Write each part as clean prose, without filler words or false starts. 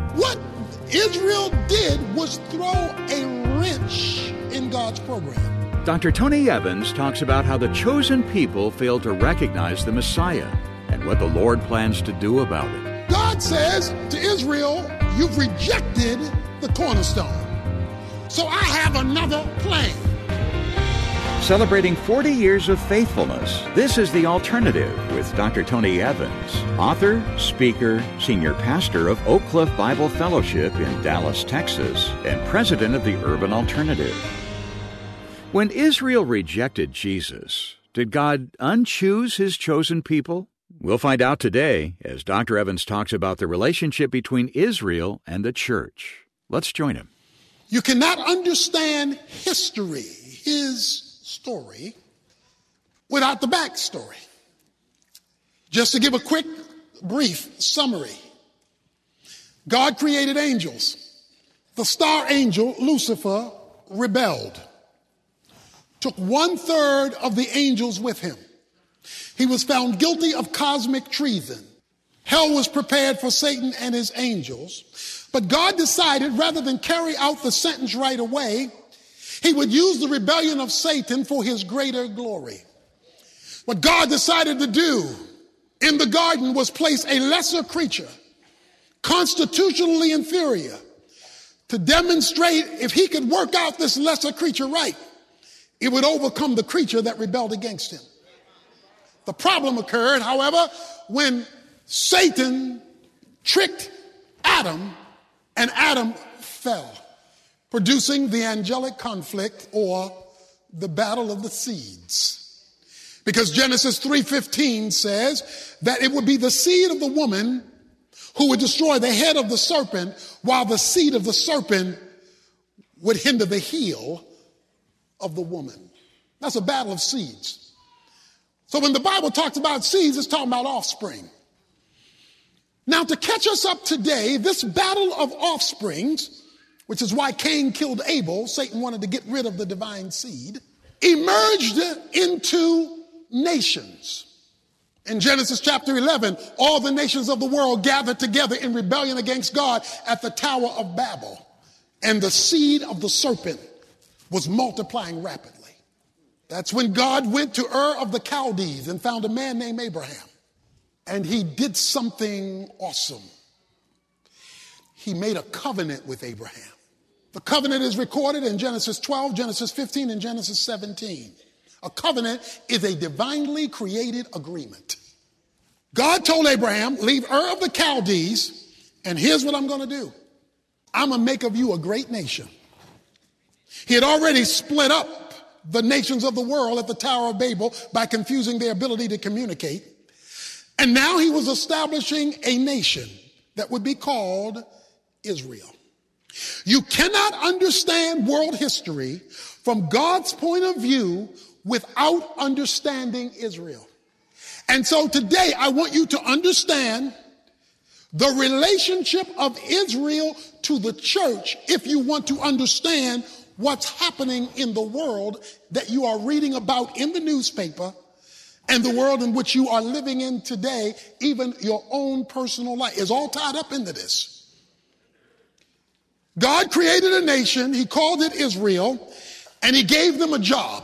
What Israel did was throw a wrench in God's program. Dr. Tony Evans talks about how the chosen people failed to recognize the Messiah and what the Lord plans to do about it. God says to Israel, you've rejected the cornerstone, so I have another plan. Celebrating 40 years of faithfulness, this is The Alternative with Dr. Tony Evans, author, speaker, senior pastor of Oak Cliff Bible Fellowship in Dallas, Texas, and president of the Urban Alternative. When Israel rejected Jesus, did God unchoose his chosen people? We'll find out today as Dr. Evans talks about the relationship between Israel and the church. Let's join him. You cannot understand history, his story, without the backstory. Just to give a quick, brief summary. God created angels. The star angel, Lucifer, rebelled. Took 1/3 of the angels with him. He was found guilty of cosmic treason. Hell was prepared for Satan and his angels. But God decided, rather than carry out the sentence right away, he would use the rebellion of Satan for his greater glory. What God decided to do in the garden was place a lesser creature, constitutionally inferior, to demonstrate if he could work out this lesser creature right, it would overcome the creature that rebelled against him. The problem occurred, however, when Satan tricked Adam and Adam fell, producing the angelic conflict or the battle of the seeds. Because Genesis 3:15 says that it would be the seed of the woman who would destroy the head of the serpent, while the seed of the serpent would hinder the heel of the woman. That's a battle of seeds. So when the Bible talks about seeds, it's talking about offspring. Now, to catch us up today, this battle of offsprings, which is why Cain killed Abel, Satan wanted to get rid of the divine seed, emerged into nations. In Genesis chapter 11, all the nations of the world gathered together in rebellion against God at the Tower of Babel, and the seed of the serpent was multiplying rapidly. That's when God went to Ur of the Chaldees and found a man named Abraham. And he did something awesome. He made a covenant with Abraham. The covenant is recorded in Genesis 12, Genesis 15, and Genesis 17. A covenant is a divinely created agreement. God told Abraham, leave Ur of the Chaldees, and here's what I'm going to do. I'm going to make of you a great nation. He had already split up the nations of the world at the Tower of Babel by confusing their ability to communicate. And now he was establishing a nation that would be called Israel. You cannot understand world history from God's point of view without understanding Israel. And so today I want you to understand the relationship of Israel to the church if you want to understand what's happening in the world that you are reading about in the newspaper and the world in which you are living in today. Even your own personal life is all tied up into this. God created a nation, he called it Israel, and he gave them a job.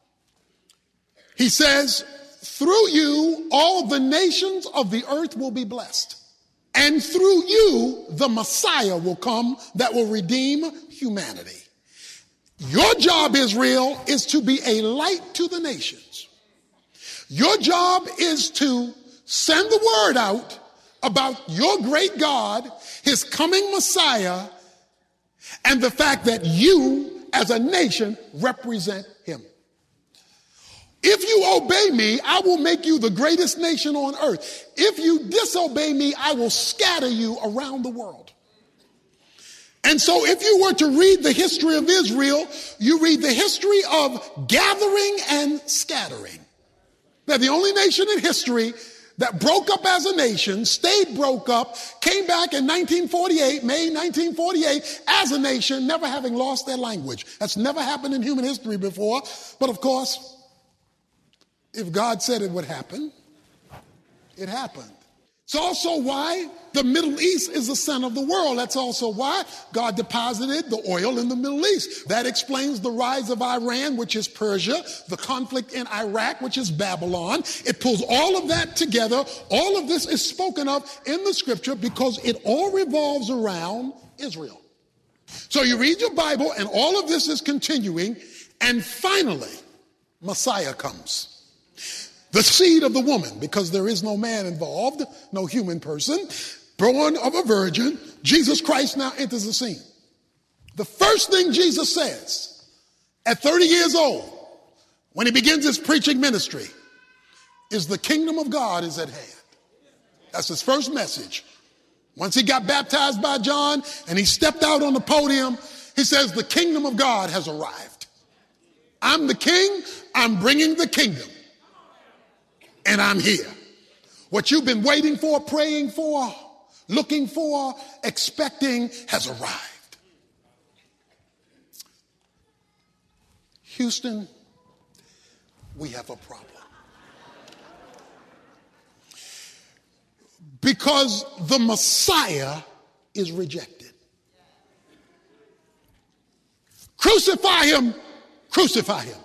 He says, through you, all the nations of the earth will be blessed. And through you, the Messiah will come that will redeem humanity. Your job, Israel, is to be a light to the nations. Your job is to send the word out about your great God, his coming Messiah, and the fact that you, as a nation, represent him. If you obey me, I will make you the greatest nation on earth. If you disobey me, I will scatter you around the world. And so if you were to read the history of Israel, you read the history of gathering and scattering. They're the only nation in history that broke up as a nation, stayed broke up, came back in 1948, May 1948, as a nation, never having lost their language. That's never happened in human history before. But of course, if God said it would happen, it happened. It's also why the Middle East is the center of the world. That's also why God deposited the oil in the Middle East. That explains the rise of Iran, which is Persia, the conflict in Iraq, which is Babylon. It pulls all of that together. All of this is spoken of in the scripture because it all revolves around Israel. So you read your Bible and all of this is continuing, and finally, Messiah comes. The seed of the woman, because there is no man involved, no human person, born of a virgin, Jesus Christ now enters the scene. The first thing Jesus says at 30 years old, when he begins his preaching ministry, is the kingdom of God is at hand. That's his first message. Once he got baptized by John and he stepped out on the podium, he says, the kingdom of God has arrived. I'm the king, I'm bringing the kingdom. And I'm here. What you've been waiting for, praying for, looking for, expecting has arrived. Houston, we have a problem. Because the Messiah is rejected. Crucify him, crucify him.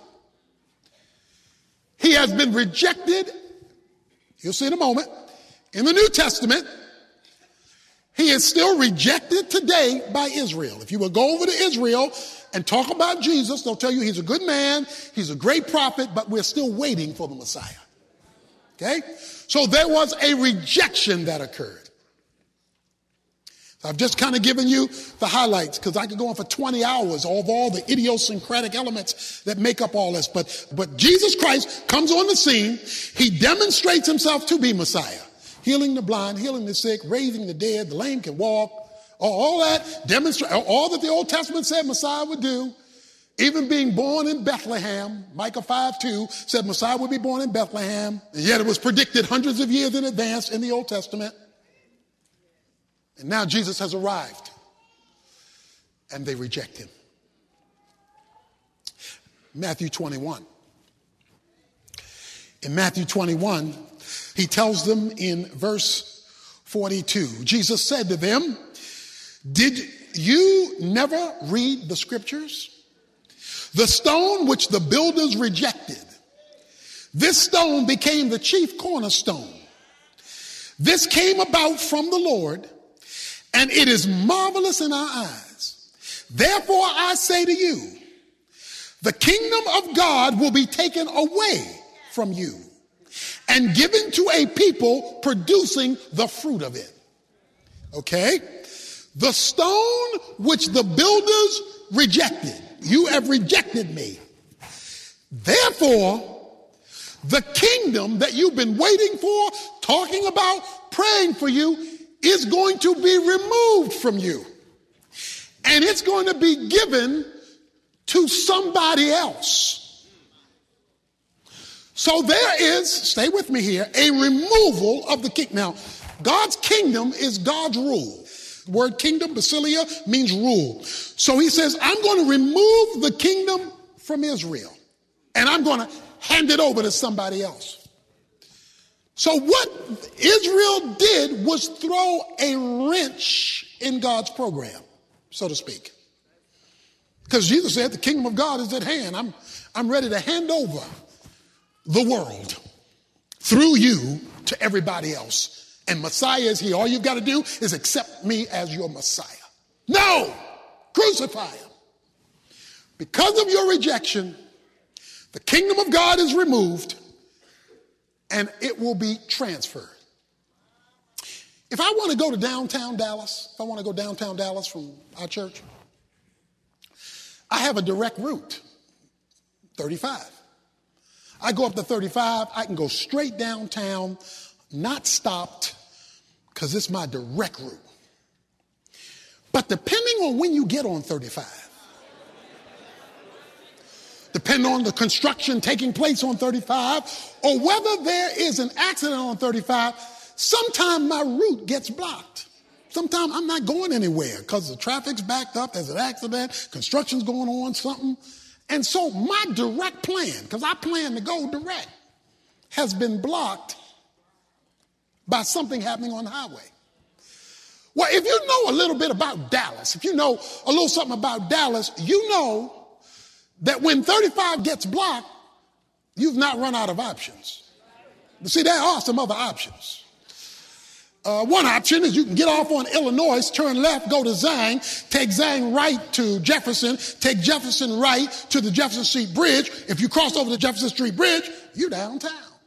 He has been rejected. You'll see in a moment. In the New Testament, he is still rejected today by Israel. If you will go over to Israel and talk about Jesus, they'll tell you he's a good man, he's a great prophet, but we're still waiting for the Messiah. Okay? So there was a rejection that occurred. I've just kind of given you the highlights because I could go on for 20 hours of all the idiosyncratic elements that make up all this. But Jesus Christ comes on the scene. He demonstrates himself to be Messiah. Healing the blind, healing the sick, raising the dead, the lame can walk. All that demonstrate, all that the Old Testament said Messiah would do. Even being born in Bethlehem, Micah 5:2 said Messiah would be born in Bethlehem. And yet it was predicted hundreds of years in advance in the Old Testament. And now Jesus has arrived, and they reject him. Matthew 21. In Matthew 21, he tells them in verse 42, Jesus said to them, did you never read the scriptures? The stone which the builders rejected, this stone became the chief cornerstone. This came about from the Lord, and it is marvelous in our eyes. Therefore I say to you, the kingdom of God will be taken away from you and given to a people producing the fruit of it. Okay? The stone which the builders rejected. You have rejected me. Therefore, the kingdom that you've been waiting for, talking about, praying for you, is going to be removed from you. And it's going to be given to somebody else. So there is, stay with me here, a removal of the kingdom. Now, God's kingdom is God's rule. The word kingdom, basilia, means rule. So he says, I'm going to remove the kingdom from Israel. And I'm going to hand it over to somebody else. So what Israel did was throw a wrench in God's program, so to speak. Because Jesus said the kingdom of God is at hand. I'm ready to hand over the world through you to everybody else. And Messiah is here. All you've got to do is accept me as your Messiah. No! Crucify him. Because of your rejection, the kingdom of God is removed and it will be transferred. If I want to go to downtown Dallas, if I want to go downtown Dallas from our church, I have a direct route, 35. I go up to 35, I can go straight downtown, not stopped, because it's my direct route. But depending on when you get on 35, depending on the construction taking place on 35, or whether there is an accident on 35, sometimes my route gets blocked. Sometimes I'm not going anywhere because the traffic's backed up, there's an accident, construction's going on, something. And so my direct plan, because I plan to go direct, has been blocked by something happening on the highway. Well, if you know a little bit about Dallas, if you know a little something about Dallas, you know that when 35 gets blocked, you've not run out of options. But see, there are some other options. One option is you can get off on Illinois, turn left, go to Zang, take Zang right to Jefferson, take Jefferson right to the Jefferson Street Bridge. If you cross over the Jefferson Street Bridge, you're downtown.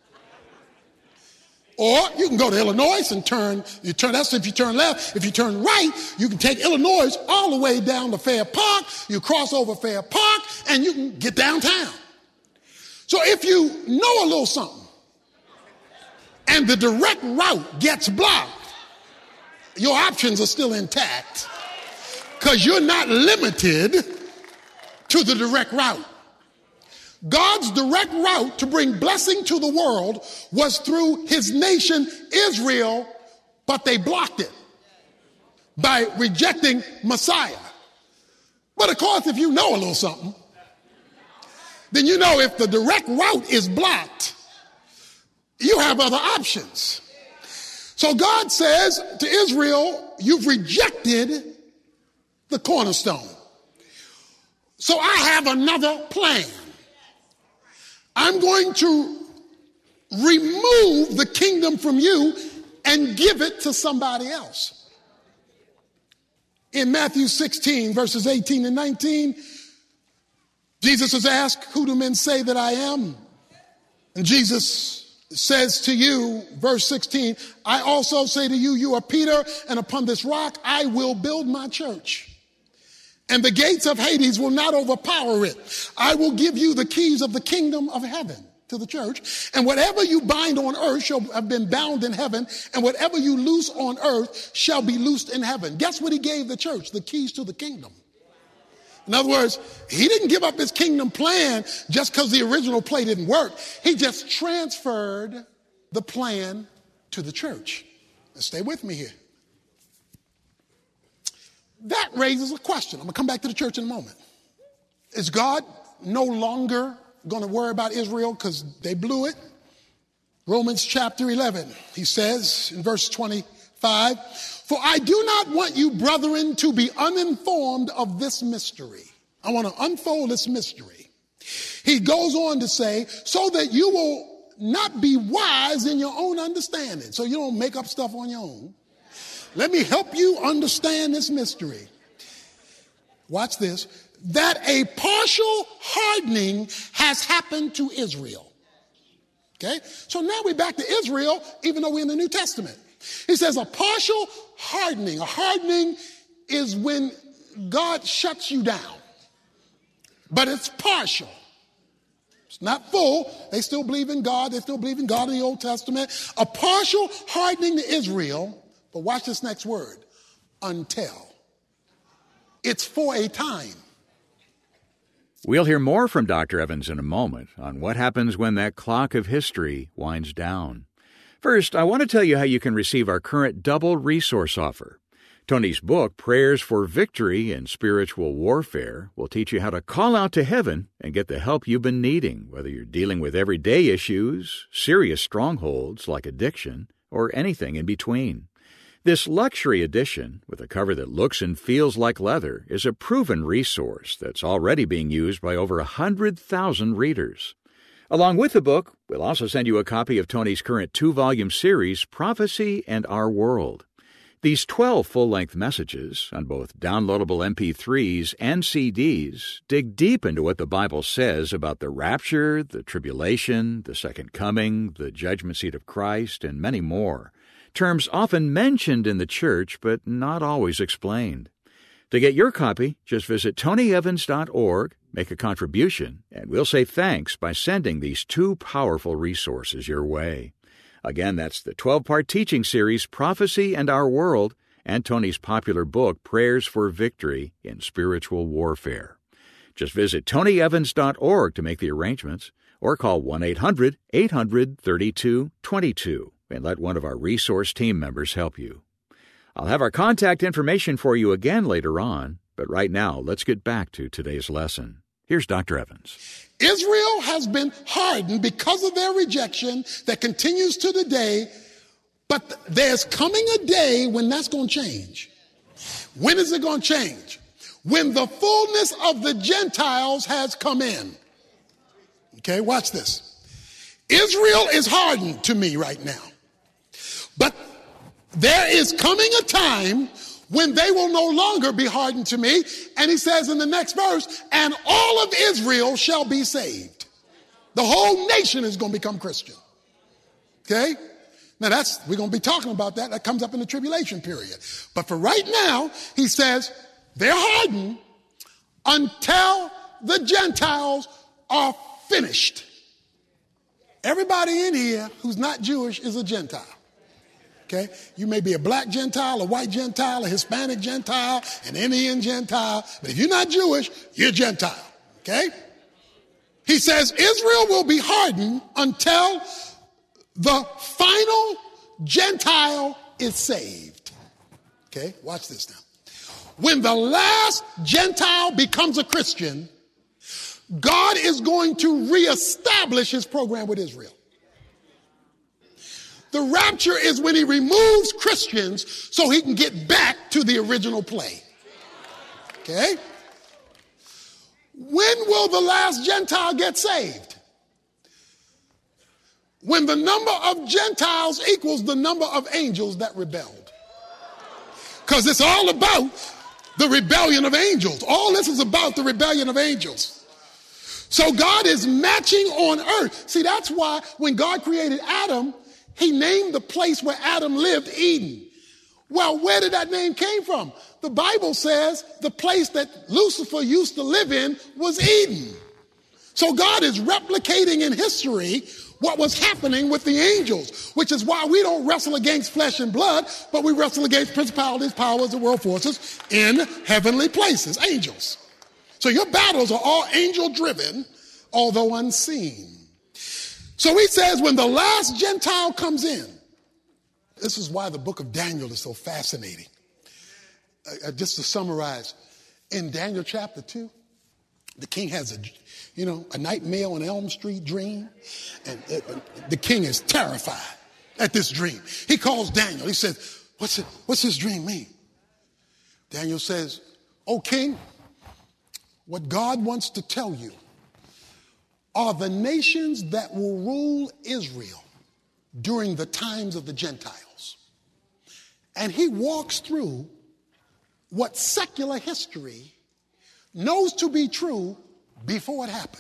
Or you can go to Illinois and that's if you turn left. If you turn right, you can take Illinois all the way down to Fair Park. You cross over Fair Park and you can get downtown. So if you know a little something and the direct route gets blocked, your options are still intact because you're not limited to the direct route. God's direct route to bring blessing to the world was through his nation, Israel, but they blocked it by rejecting Messiah. But of course, if you know a little something, then you know if the direct route is blocked, you have other options. So God says to Israel, you've rejected the cornerstone. So I have another plan. I'm going to remove the kingdom from you and give it to somebody else. In Matthew 16, verses 18 and 19, Jesus is asked, who do men say that I am? And Jesus says to you, verse 16, I also say to you, you are Peter, and upon this rock I will build my church. And the gates of Hades will not overpower it. I will give you the keys of the kingdom of heaven to the church. And whatever you bind on earth shall have been bound in heaven. And whatever you loose on earth shall be loosed in heaven. Guess what he gave the church? The keys to the kingdom. In other words, he didn't give up his kingdom plan just because the original play didn't work. He just transferred the plan to the church. Now stay with me here. That raises a question. I'm going to come back to the church in a moment. Is God no longer going to worry about Israel because they blew it? Romans chapter 11, he says in verse 25, for I do not want you, brethren, to be uninformed of this mystery. I want to unfold this mystery. He goes on to say, so that you will not be wise in your own understanding. So you don't make up stuff on your own. Let me help you understand this mystery. Watch this. That a partial hardening has happened to Israel. Okay? So now we're back to Israel, even though we're in the New Testament. He says a partial hardening. A hardening is when God shuts you down. But it's partial. It's not full. They still believe in God. They still believe in God in the Old Testament. A partial hardening to Israel. But watch this next word, until. It's for a time. We'll hear more from Dr. Evans in a moment on what happens when that clock of history winds down. First, I want to tell you how you can receive our current double resource offer. Tony's book, Prayers for Victory in Spiritual Warfare, will teach you how to call out to heaven and get the help you've been needing, whether you're dealing with everyday issues, serious strongholds like addiction, or anything in between. This luxury edition, with a cover that looks and feels like leather, is a proven resource that's already being used by over 100,000 readers. Along with the book, we'll also send you a copy of Tony's current 2-volume series, Prophecy and Our World. These 12 full-length messages, on both downloadable MP3s and CDs, dig deep into what the Bible says about the rapture, the tribulation, the second coming, the judgment seat of Christ, and many more. Terms often mentioned in the church, but not always explained. To get your copy, just visit tonyevans.org, make a contribution, and we'll say thanks by sending these 2 powerful resources your way. Again, that's the 12-part teaching series, Prophecy and Our World, and Tony's popular book, Prayers for Victory in Spiritual Warfare. Just visit tonyevans.org to make the arrangements, or call 1-800-800-3222. And let one of our resource team members help you. I'll have our contact information for you again later on, but right now, let's get back to today's lesson. Here's Dr. Evans. Israel has been hardened because of their rejection that continues to today But there's coming a day when that's going to change. When is it going to change? When the fullness of the Gentiles has come in. Okay, watch this. Israel is hardened to me right now. But there is coming a time when they will no longer be hardened to me. And he says in the next verse, and all of Israel shall be saved. The whole nation is going to become Christian. Okay? Now we're going to be talking about that. That comes up in the tribulation period. But for right now, he says, they're hardened until the Gentiles are finished. Everybody in here who's not Jewish is a Gentile. Okay? You may be a black Gentile, a white Gentile, a Hispanic Gentile, an Indian Gentile. But if you're not Jewish, you're Gentile. Okay? He says Israel will be hardened until the final Gentile is saved. Okay? Watch this now. When the last Gentile becomes a Christian, God is going to reestablish his program with Israel. The rapture is when he removes Christians so he can get back to the original play. Okay? When will the last Gentile get saved? When the number of Gentiles equals the number of angels that rebelled. Because it's all about the rebellion of angels. All this is about the rebellion of angels. So God is matching on earth. See, that's why when God created Adam, he named the place where Adam lived Eden. Well, where did that name came from? The Bible says the place that Lucifer used to live in was Eden. So God is replicating in history what was happening with the angels, which is why we don't wrestle against flesh and blood, but we wrestle against principalities, powers, and world forces in heavenly places, angels. So your battles are all angel-driven, although unseen. So he says when the last Gentile comes in, this is why the book of Daniel is so fascinating. Just to summarize, in Daniel chapter 2, the king has a nightmare on Elm Street dream, and the king is terrified at this dream. He calls Daniel. He says, what's this dream mean? Daniel says, "O king, what God wants to tell you are the nations that will rule Israel during the times of the Gentiles." And he walks through what secular history knows to be true before it happened.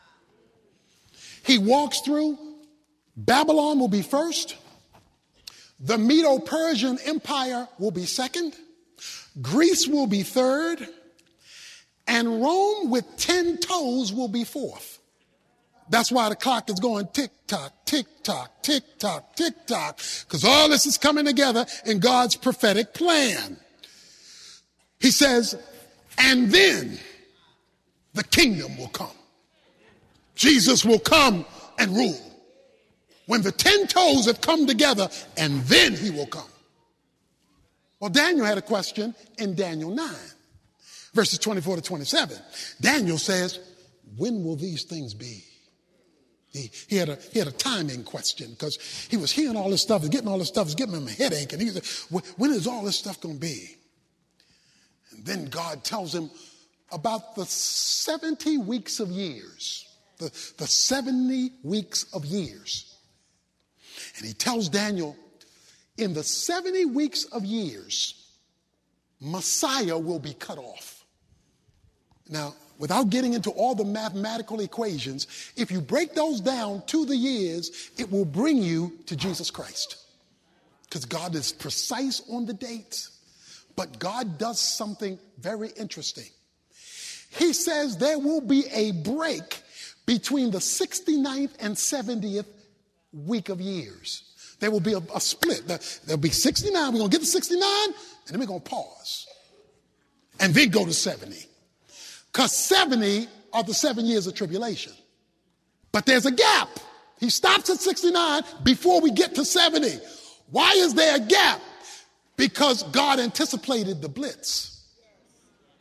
He walks through Babylon will be first, the Medo-Persian Empire will be second, Greece will be third, and Rome with 10 toes will be fourth. That's why the clock is going tick-tock, tick-tock, tick-tock, tick-tock, because all this is coming together in God's prophetic plan. He says, and then the kingdom will come. Jesus will come and rule. When the 10 toes have come together, and then he will come. Well, Daniel had a question in Daniel 9, verses 24 to 27. Daniel says, when will these things be? He had a timing question because he was hearing all this stuff, getting all this stuff, was giving him a headache. And he said, when is all this stuff going to be? And then God tells him about the 70 weeks of years, the 70 weeks of years. And he tells Daniel, in the 70 weeks of years, Messiah will be cut off. Now, without getting into all the mathematical equations, if you break those down to the years, it will bring you to Jesus Christ. Because God is precise on the dates. But God does something very interesting. He says there will be a break between the 69th and 70th week of years. There will be a split. There'll be 69. We're going to get to 69, and then we're going to pause. And then go to 70. Because 70 are the 7 years of tribulation. But there's a gap. He stops at 69 before we get to 70. Why is there a gap? Because God anticipated the blitz.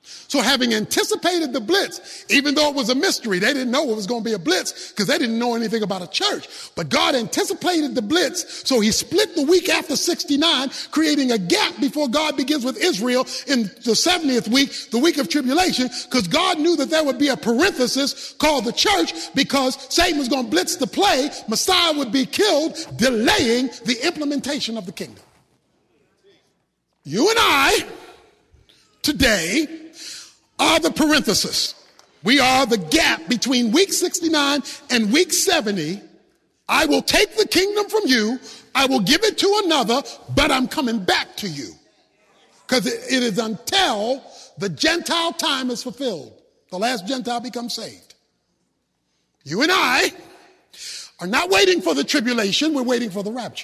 So having anticipated the blitz, even though it was a mystery, they didn't know it was going to be a blitz because they didn't know anything about a church. But God anticipated the blitz, so he split the week after 69, creating a gap before God begins with Israel in the 70th week, the week of tribulation, because God knew that there would be a parenthesis called the church because Satan was going to blitz the play, Messiah would be killed, delaying the implementation of the kingdom. You and I, today, are the parenthesis. We are the gap between week 69 and week 70. I will take the kingdom from you. I will give it to another, but I'm coming back to you. Because it is until the Gentile time is fulfilled. The last Gentile becomes saved. You and I are not waiting for the tribulation. We're waiting for the rapture.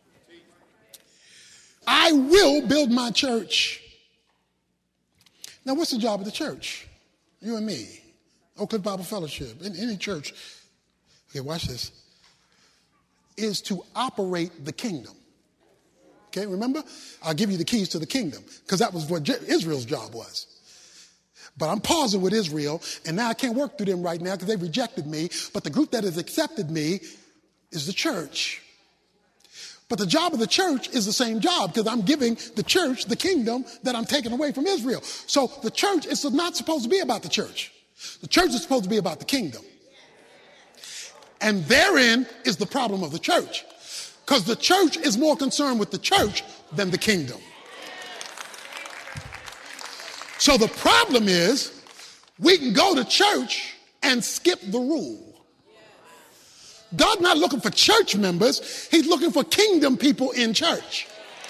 I will build my church. Now, what's the job of the church? You and me, Oak Cliff Bible Fellowship, in any church, okay, watch this, is to operate the kingdom. Okay, remember? I'll give you the keys to the kingdom, because that was what Israel's job was. But I'm pausing with Israel, and now I can't work through them right now because they've rejected me, but the group that has accepted me is the church. But the job of the church is the same job because I'm giving the church the kingdom that I'm taking away from Israel. So the church is not supposed to be about the church. The church is supposed to be about the kingdom. And therein is the problem of the church, because the church is more concerned with the church than the kingdom. So the problem is we can go to church and skip the rule. God's not looking for church members. He's looking for kingdom people in church.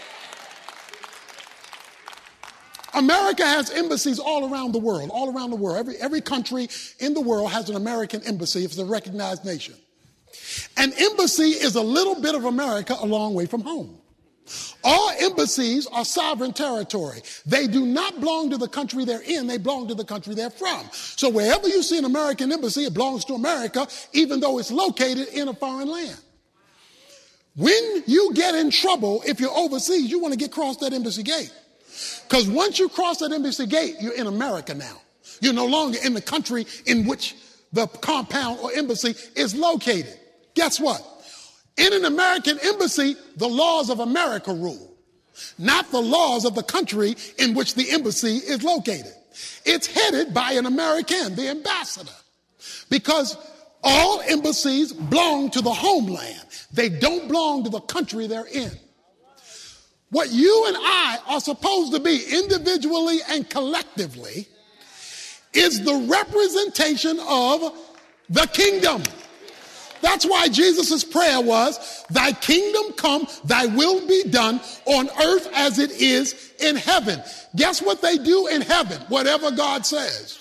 America has embassies all around the world, all around the world. Every country in the world has an American embassy if it's a recognized nation. An embassy is a little bit of America a long way from home. All embassies are sovereign territory. They do not belong to the country they're in. They belong to the country they're from. So wherever you see an American embassy, it belongs to America, even though it's located in a foreign land. When you get in trouble, if you're overseas, you want to get across that embassy gate. Because once you cross that embassy gate, you're in America now. You're no longer in the country in which the compound or embassy is located. Guess what? In an American embassy, the laws of America rule, not the laws of the country in which the embassy is located. It's headed by an American, the ambassador, because all embassies belong to the homeland. They don't belong to the country they're in. What you and I are supposed to be individually and collectively is the representation of the kingdom. That's why Jesus' prayer was, thy kingdom come, thy will be done on earth as it is in heaven. Guess what they do in heaven? Whatever God says.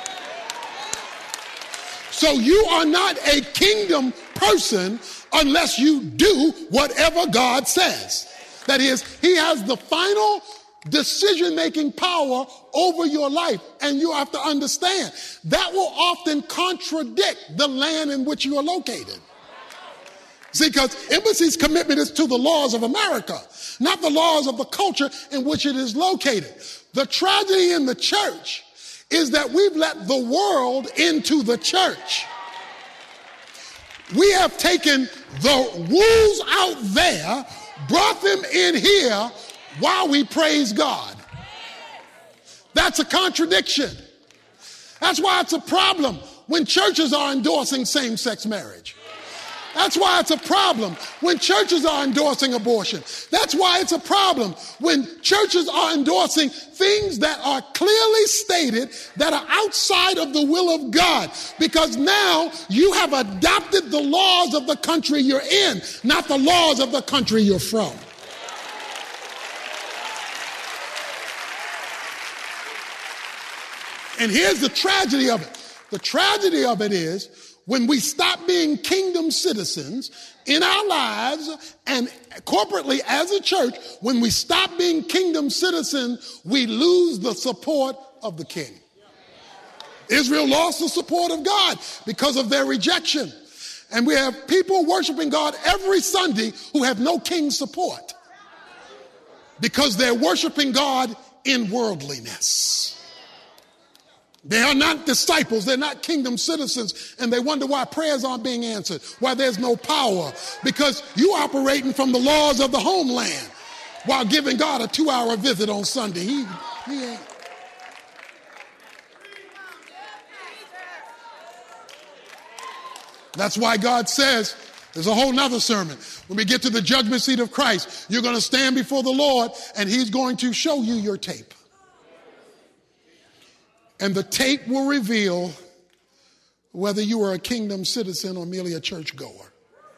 So you are not a kingdom person unless you do whatever God says. That is, he has the final decision-making power over your life. And you have to understand that will often contradict the land in which you are located. See, because embassy's commitment is to the laws of America, not the laws of the culture in which it is located. The tragedy in the church is that we've let the world into the church. We have taken the rules out there, brought them in here, while we praise God. That's a contradiction. That's why it's a problem when churches are endorsing same-sex marriage. That's why it's a problem when churches are endorsing abortion. That's why it's a problem when churches are endorsing things that are clearly stated that are outside of the will of God. Because now you have adopted the laws of the country you're in, not the laws of the country you're from. And here's the tragedy of it. The tragedy of it is when we stop being kingdom citizens in our lives and corporately as a church, when we stop being kingdom citizens, we lose the support of the king. Israel lost the support of God because of their rejection. And we have people worshiping God every Sunday who have no king's support because they're worshiping God in worldliness. They are not disciples. They're not kingdom citizens. And they wonder why prayers aren't being answered, why there's no power. Because you operating from the laws of the homeland while giving God a 2-hour visit on Sunday. He ain't. That's why God says, there's a whole nother sermon. When we get to the judgment seat of Christ, you're going to stand before the Lord and he's going to show you your tape. And the tape will reveal whether you are a kingdom citizen or merely a churchgoer.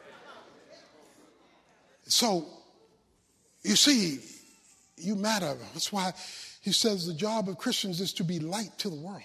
So, you see, you matter. That's why he says the job of Christians is to be light to the world.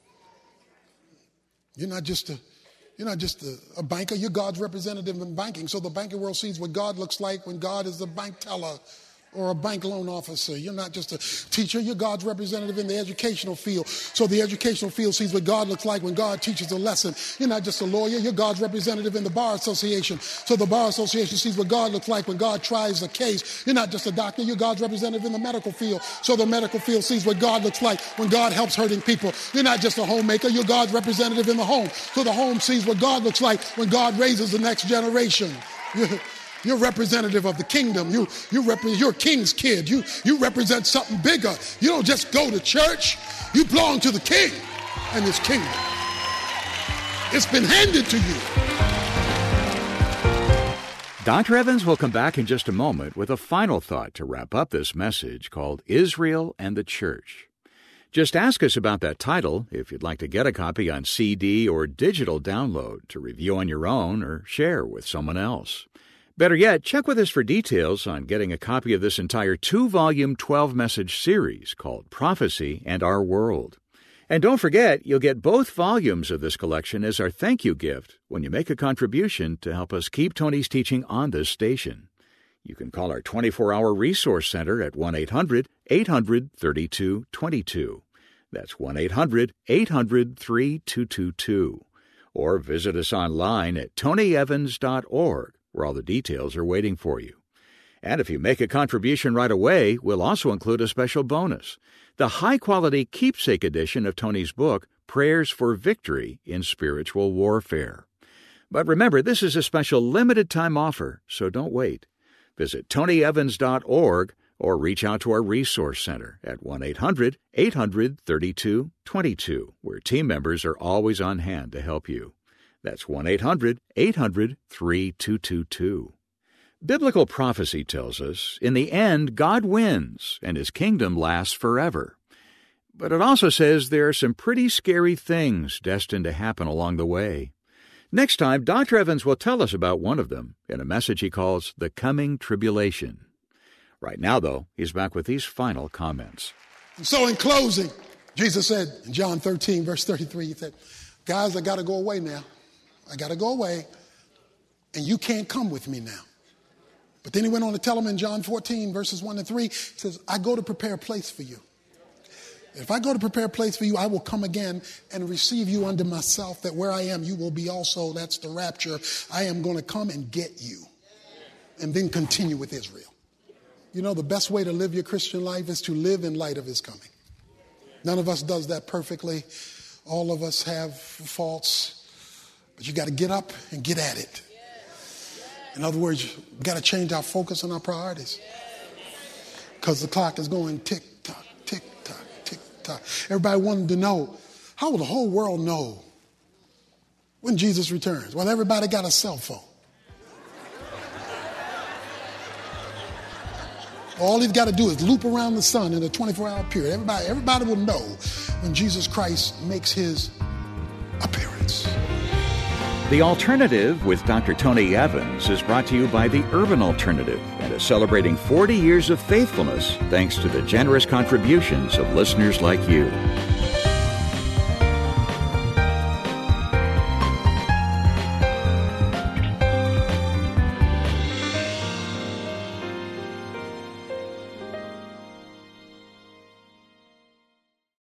You're not just a banker. You're God's representative in banking. So the banking world sees what God looks like when God is the bank teller or a bank loan officer. You're not just a teacher. You're God's representative in the educational field. So the educational field sees what God looks like when God teaches a lesson. You're not just a lawyer. You're God's representative in the bar association. So the bar association sees what God looks like when God tries a case. You're not just a doctor. You're God's representative in the medical field. So the medical field sees what God looks like when God helps hurting people. You're not just a homemaker. You're God's representative in the home. So the home sees what God looks like when God raises the next generation. You're representative of the kingdom. You're a king's kid. You represent something bigger. You don't just go to church. You belong to the king and his kingdom. It's been handed to you. Dr. Evans will come back in just a moment with a final thought to wrap up this message called Israel and the Church. Just ask us about that title if you'd like to get a copy on CD or digital download to review on your own or share with someone else. Better yet, check with us for details on getting a copy of this entire 2-volume 12-message series called Prophecy and Our World. And don't forget, you'll get both volumes of this collection as our thank you gift when you make a contribution to help us keep Tony's teaching on this station. You can call our 24-hour resource center at 1-800-800-3222. That's 1-800-800-3222. Or visit us online at tonyevans.org. where all the details are waiting for you. And if you make a contribution right away, we'll also include a special bonus, the high-quality keepsake edition of Tony's book, Prayers for Victory in Spiritual Warfare. But remember, this is a special limited-time offer, so don't wait. Visit tonyevans.org or reach out to our Resource Center at 1-800-800-3222, where team members are always on hand to help you. That's 1-800-800-3222. Biblical prophecy tells us, in the end, God wins and his kingdom lasts forever. But it also says there are some pretty scary things destined to happen along the way. Next time, Dr. Evans will tell us about one of them in a message he calls The Coming Tribulation. Right now, though, he's back with these final comments. So in closing, Jesus said in John 13, verse 33, he said, guys, I got to go away now. I got to go away, and you can't come with me now. But then he went on to tell them in John 14, verses 1 and 3, he says, I go to prepare a place for you. If I go to prepare a place for you, I will come again and receive you unto myself, that where I am, you will be also. That's the rapture. I am going to come and get you and then continue with Israel. You know, the best way to live your Christian life is to live in light of his coming. None of us does that perfectly. All of us have faults. But you got to get up and get at it. In other words, we got to change our focus and our priorities. Because the clock is going tick-tock, tick-tock, tick-tock. Everybody wanted to know, how will the whole world know when Jesus returns? Well, everybody got a cell phone. All he's got to do is loop around the sun in a 24-hour period. Everybody will know when Jesus Christ makes his appearance. The Alternative with Dr. Tony Evans is brought to you by the Urban Alternative and is celebrating 40 years of faithfulness thanks to the generous contributions of listeners like you.